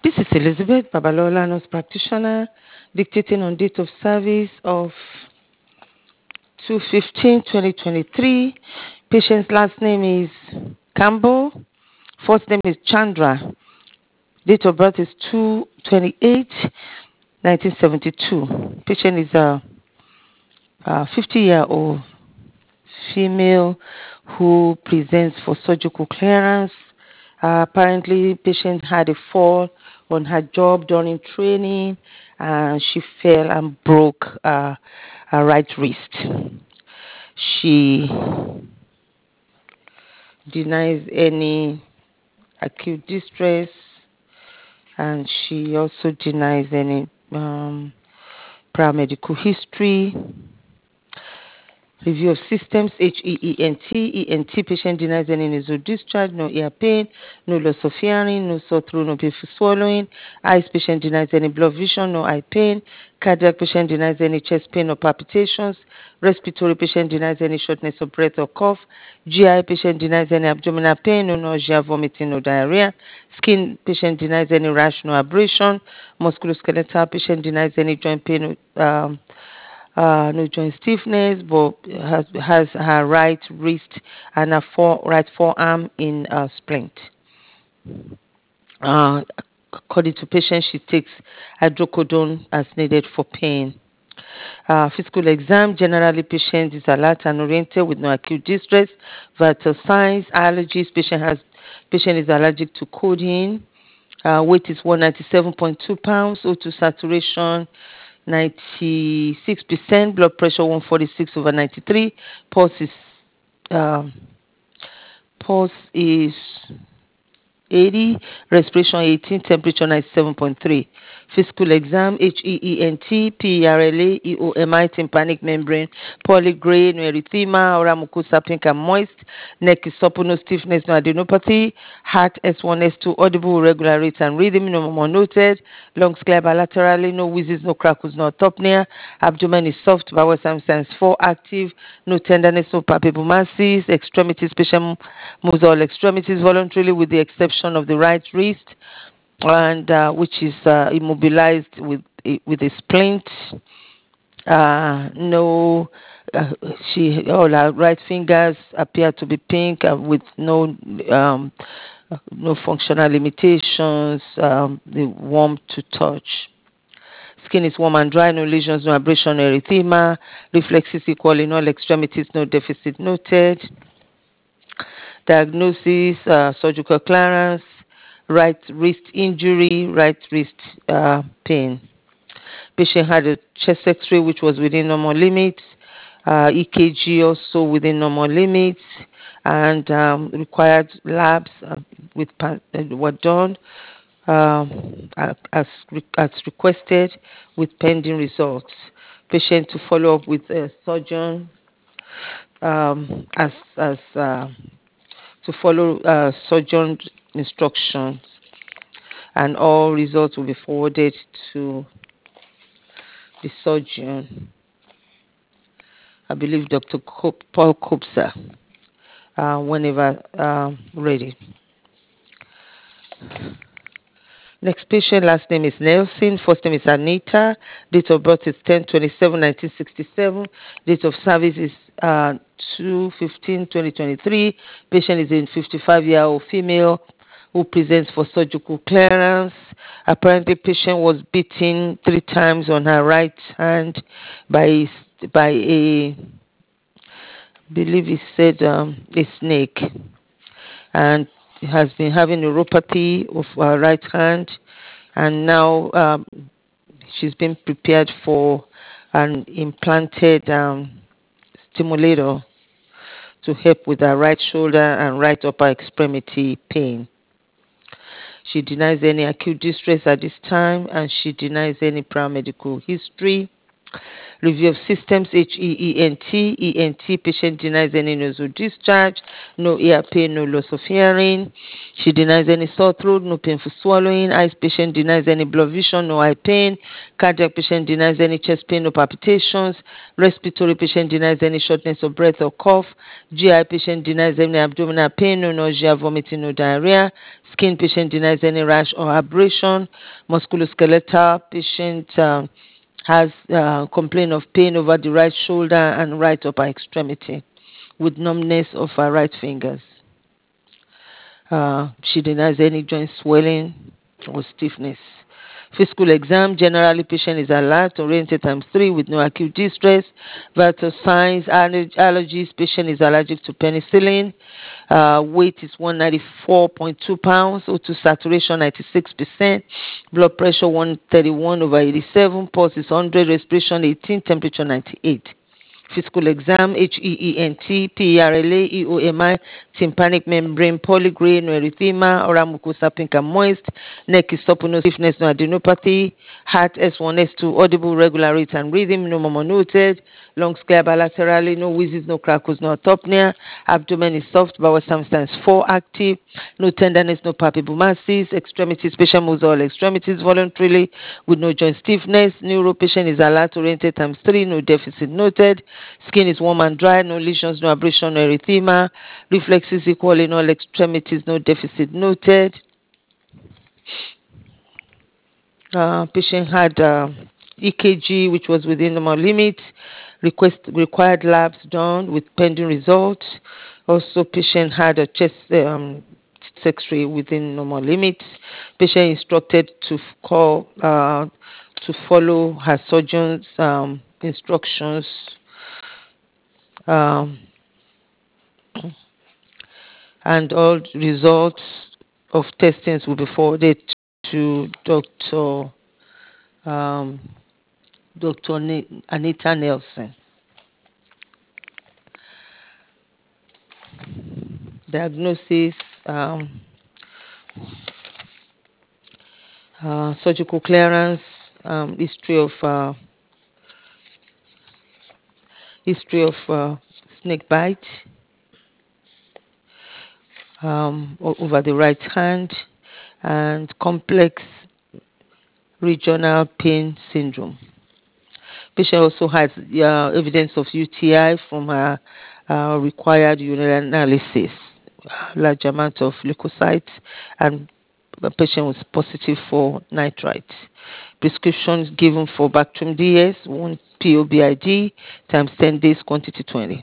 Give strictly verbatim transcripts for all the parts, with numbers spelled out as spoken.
This is Elizabeth Babalola, nurse practitioner, dictating on date of service of two fifteen twenty twenty-three. Patient's last name is Campbell. First name is Chandra. Date of birth is two twenty-eight nineteen seventy-two. Patient is a, a fifty-year-old female who presents for surgical clearance. Uh, apparently, patient had a fall on her job during training, and she fell and broke uh, her right wrist. She denies any acute distress, and she also denies any um, prior medical history. Review of systems, H E E N T. E N T patient denies any nasal discharge, no ear pain, no loss of hearing, no sore throat, no painful swallowing. Eyes patient denies any blood vision, no eye pain. Cardiac patient denies any chest pain or palpitations. Respiratory patient denies any shortness of breath or cough. G I patient denies any abdominal pain, no nausea, vomiting, no diarrhea. Skin patient denies any rash, no abrasion. Musculoskeletal patient denies any joint pain, um, uh, no joint stiffness, but has has her right wrist and her fore, right forearm in uh, splint. Uh, according to patient, she takes hydrocodone as needed for pain. Uh, physical exam, generally patient is alert and oriented with no acute distress. Vital signs, allergies, patient has patient is allergic to codeine. Uh, weight is one hundred ninety-seven point two pounds. O two saturation ninety-six percent. Blood pressure one forty-six over ninety-three. Pulse is um, pulse is eighty. Respiration eighteen. Temperature ninety-seven point three. Physical exam, H E E N T, P E R L A, E O M I, tympanic membrane, polygrade, no erythema, oral mucosa pink and moist, neck is supple, no stiffness, no adenopathy, heart S one, S two, audible, regular rate and rhythm, no more noted, lungs clear bilaterally, no wheezes, no crackles, no autopnea, abdomen is soft, bowel signs four active, no tenderness, no palpable masses, extremities, patient moves all extremities voluntarily with the exception of the right wrist, and uh, which is uh, immobilized with with a splint. Uh, no, uh, she all her right fingers appear to be pink uh, with no um, no functional limitations. Um, they warm to touch. Skin is warm and dry, no lesions, no abrasion, no erythema. Reflexes equal in all extremities, no deficit noted. Diagnosis, uh, surgical clearance, right wrist injury, right wrist uh, pain. Patient had a chest X-ray which was within normal limits, uh, E K G also within normal limits, and um, required labs uh, with uh, were done um, as as requested with pending results. Patient to follow up with a surgeon um, as as uh, to follow uh, surgeon instructions, and all results will be forwarded to the surgeon. I believe Doctor Cop- Paul Kopsa, uh, whenever um, ready. Next patient, last name is Nelson, first name is Anita, date of birth is ten twenty-seven nineteen sixty-seven, date of service is uh, two fifteen twenty twenty-three. Patient is a fifty-five-year-old female who presents for surgical clearance. Apparently, patient was beaten three times on her right hand by by a, believe he said um, a snake, and has been having neuropathy of her right hand, and now um, she's been prepared for an implanted um, stimulator to help with her right shoulder and right upper extremity pain. She denies any acute distress at this time, and she denies any prior medical history. Review of systems, H E E N T, E N T, patient denies any nasal discharge, no ear pain, no loss of hearing. She denies any sore throat, no painful swallowing. Eyes patient denies any blood vision, no eye pain. Cardiac patient denies any chest pain, no palpitations. Respiratory patient denies any shortness of breath or cough. G I patient denies any abdominal pain, no nausea, vomiting, no diarrhea. Skin patient denies any rash or abrasion. Musculoskeletal patient um, has uh, complained of pain over the right shoulder and right upper extremity with numbness of her right fingers. Uh, she denies any joint swelling or stiffness. Physical exam, generally patient is alert, oriented times three with no acute distress. Vital signs, allergies, patient is allergic to penicillin. Uh, weight is one ninety-four point two pounds, O two saturation ninety-six percent, blood pressure one thirty-one over eighty-seven, pulse is one hundred, respiration eighteen, temperature ninety-eight. Physical exam, H E E N T, P E R L A, E O M I, tympanic membrane polygray, no erythema, oral mucosa pink and moist, neck is supple, no stiffness, no adenopathy, heart S one, S two, audible, regular rate and rhythm, no murmur noted, lungs clear bilaterally, no wheezes, no crackles, no atopnia, abdomen is soft, bowel sometimes four active, no tenderness, no palpable masses, extremities, patient moves all extremities voluntarily with no joint stiffness, neuro patient is alert, oriented times three, no deficit noted, skin is warm and dry, no lesions, no abrasion, no erythema, reflexes equal in all extremities, no deficit noted. Uh, patient had uh, E K G, which was within normal limits. Request required labs done with pending results. Also, patient had a chest um, X-ray within normal limits. Patient instructed to call uh, to follow her surgeon's um, instructions. Um, and all results of testings will be forwarded to Doctor Um, Doctor Anita Nelson. Diagnosis, um, uh, surgical clearance, um, history of uh, history of uh, snake bite um, over the right hand, and complex regional pain syndrome. Patient also has uh, evidence of U T I from her uh, required urinalysis, large amount of leukocytes, and the patient was positive for nitrite. Prescriptions given for Bactrim D S, one P O B I D times ten days, quantity twenty.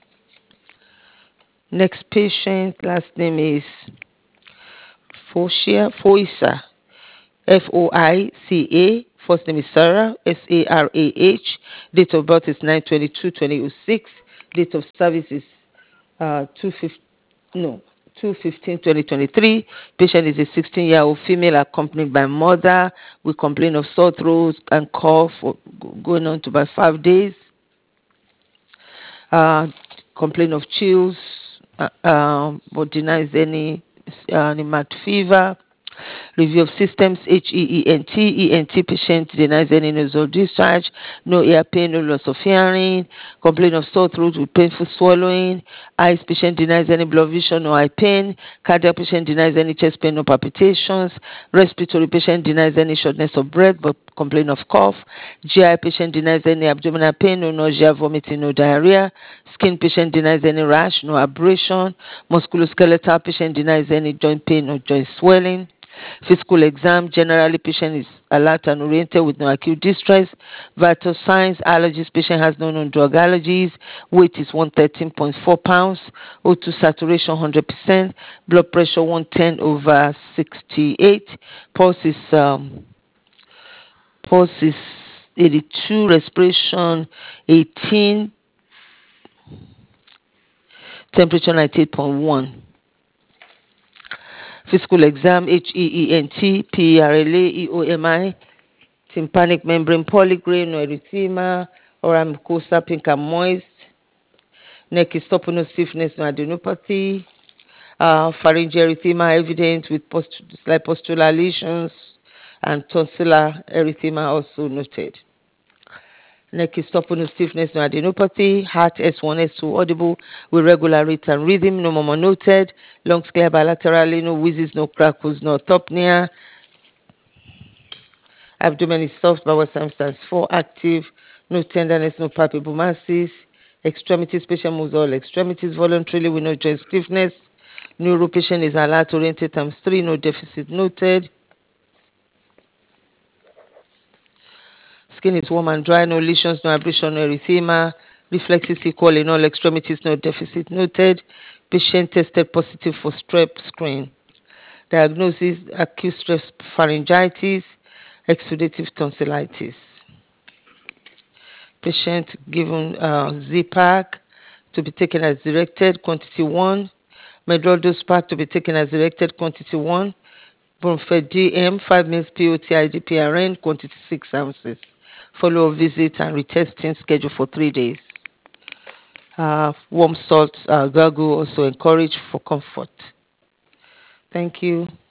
Next patient, last name is Focia, Foisa, F O I C A. First name is Sarah, S A R A H. Date of birth is nine twenty-two twenty oh six. Date of service is uh, two fifty, no, two fifteen twenty twenty-three. Patient is a sixteen year old female accompanied by mother with complaint of sore throat and cough for going on to about five days. Uh, complaint of chills, uh, um, but denies any uh, pneumatic fever. Review of systems, H E E N T, E N T patient denies any nasal discharge, no ear pain, no loss of hearing, complaint of sore throat with painful swallowing. Eyes patient denies any blood vision, no eye pain. Cardiac patient denies any chest pain, no palpitations. Respiratory patient denies any shortness of breath, but complaint of cough. G I patient denies any abdominal pain, no nausea, vomiting, no diarrhea. Skin patient denies any rash, no abrasion. Musculoskeletal patient denies any joint pain or joint swelling. Physical exam, generally patient is alert and oriented with no acute distress. Vital signs, allergies, patient has no known drug allergies. Weight is one thirteen point four pounds. O two saturation one hundred percent. Blood pressure one ten over sixty-eight. Pulse is um, pulse is eighty-two. Respiration eighteen. Temperature ninety-eight point one. Physical exam, H E E N T, P E R L A, E O M I, tympanic membrane polygray, no erythema, oral mucosa pink and moist, neck is supple, no stiffness, no adenopathy, uh, pharyngeal erythema evident with post slight postural lesions, and tonsillar erythema also noted. Neck is stubborn, no stiffness, no adenopathy. Heart S one, S two, audible with regular rate and rhythm, no murmur noted. Lungs clear bilaterally, no wheezes, no crackles, no orthopnea. Abdomen is soft, bowel substance four active, no tenderness, no palpable masses. Extremities, patient moves all extremities voluntarily with no joint stiffness. Neuro patient is alert oriented times three, no deficit noted. Skin is warm and dry, no lesions, no abrasion, no erythema. Reflexes equal in all extremities, no deficit noted. Patient tested positive for strep screen. Diagnosis acute strep pharyngitis, exudative tonsillitis. Patient given uh, Z-Pack to be taken as directed, quantity one. Medrol pack to be taken as directed, quantity one. Bromfed D M, five mils P O T I D P R N, quantity six ounces. Follow-up visit and retesting schedule for three days. Uh, warm salt uh, gargle also encouraged for comfort. Thank you.